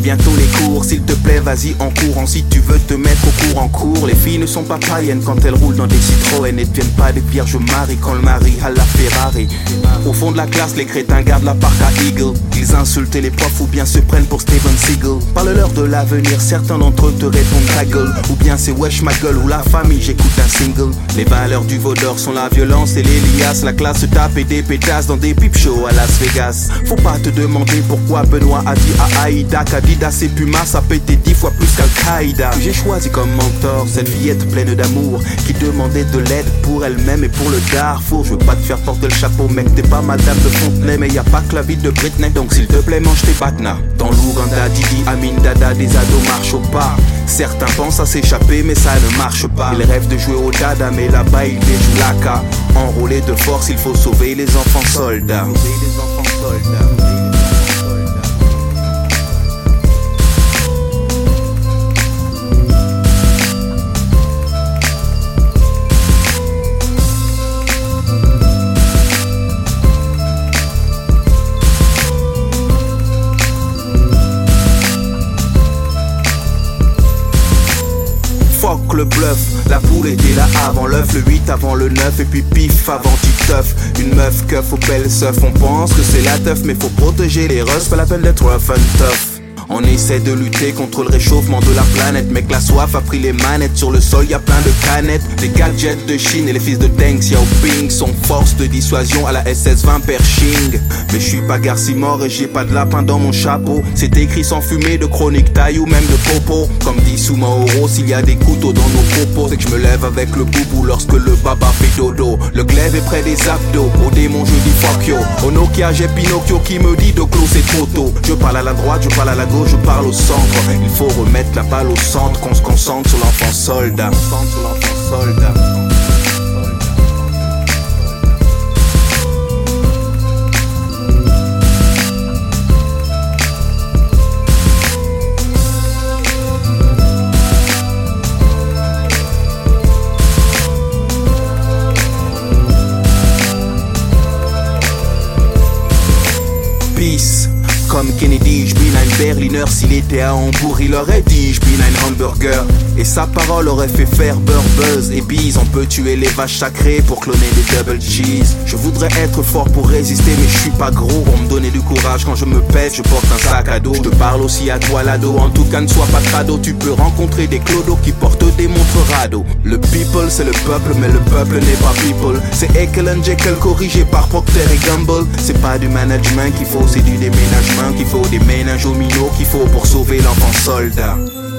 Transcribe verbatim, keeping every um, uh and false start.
bientôt les cours. S'il te plaît, vas-y en courant si tu veux te mettre au cours en cours. Les filles ne sont pas païennes quand elles roulent dans des Citroën et ne deviennent pas des vierges maries quand le mari a la Ferrari. Au fond de la classe, les crétins gardent la parc à Eagle. Ils insultent les profs ou bien se prennent pour Steven Seagal. Parle-leur de l'avenir, certains d'entre eux te répondent ta gueule. Ou bien c'est wesh ma gueule ou la famille, j'écoute un single. Les valeurs du vaudor sont la violence et les liasses. La classe se tape et des pétasses dans des pipe shows à Las Vegas. Faut pas te demander pourquoi Benoît a dit à Aïda qu'Adidas et Puma ça pétait dix fois plus qu'Al-Qaïda. J'ai choisi comme mentor cette fillette pleine d'amour qui demandait de l'aide pour elle-même et pour le Darfour. Je veux pas te faire porter le chapeau mec, t'es pas madame de Fontenay, mais y a pas que la vie de Britney. Donc s'il te plaît mange tes batnas. Dans l'Ouganda, Didi, Amin, Dada, des ados marchent au pas. Certains pensent à s'échapper mais ça ne marche pas. Ils rêvent de jouer au dada mais là-bas ils déjouent l'A K. Enrôlés de force, il faut sauver les enfants soldats. Sauver les enfants soldats. Fuck le bluff, la poule était là avant l'œuf, le huit avant le neuf et puis pif avant Titeuf. Une meuf keuf aux belles seufs, on pense que c'est la teuf mais faut protéger les russes, pas la peine d'être rough and tough. On essaie de lutter contre le réchauffement de la planète. Mec la soif a pris les manettes. Sur le sol y'a plein de canettes. Les gadgets de Chine et les fils de Deng Xiaoping sont force de dissuasion à la S S vingt Pershing. Mais je suis pas Garcimore et j'ai pas de lapin dans mon chapeau. C'est écrit sans fumée de chronique taille ou même de popo. Comme dit Soumaoro, s'il y a des couteaux dans nos propos, c'est que je me lève avec le boubou lorsque le baba fait dodo. Le glaive est près des abdos. Au démon je dis fuck yo. Au Nokia j'ai Pinocchio qui me dit de clos c'est trop tôt. Je parle à la droite, je parle à la gauche, je parle au centre. Il faut remettre la balle au centre, qu'on se concentre sur l'enfant soldat. Sur l'enfant soldat. Peace. Comme Kennedy, j'bine un Berliner. S'il était à Hambourg, il aurait dit j'bine un hamburger. Et sa parole aurait fait faire beurre, buzz et bise. On peut tuer les vaches sacrées pour cloner des double cheese. Je voudrais être fort pour résister, mais je suis pas gros. Pour me donner du courage quand je me pète, je porte un sac à dos. Je te parle aussi à toi l'ado, en tout cas ne sois pas crado. Tu peux rencontrer des clodos qui portent des montres radeaux. Le people c'est le peuple, mais le peuple n'est pas people. C'est Ekel and Jekyll corrigé par Procter et Gamble. C'est pas du management qu'il faut, c'est du déménagement qu'il faut. Des ménages aux minots qu'il faut pour sauver l'enfant soldat.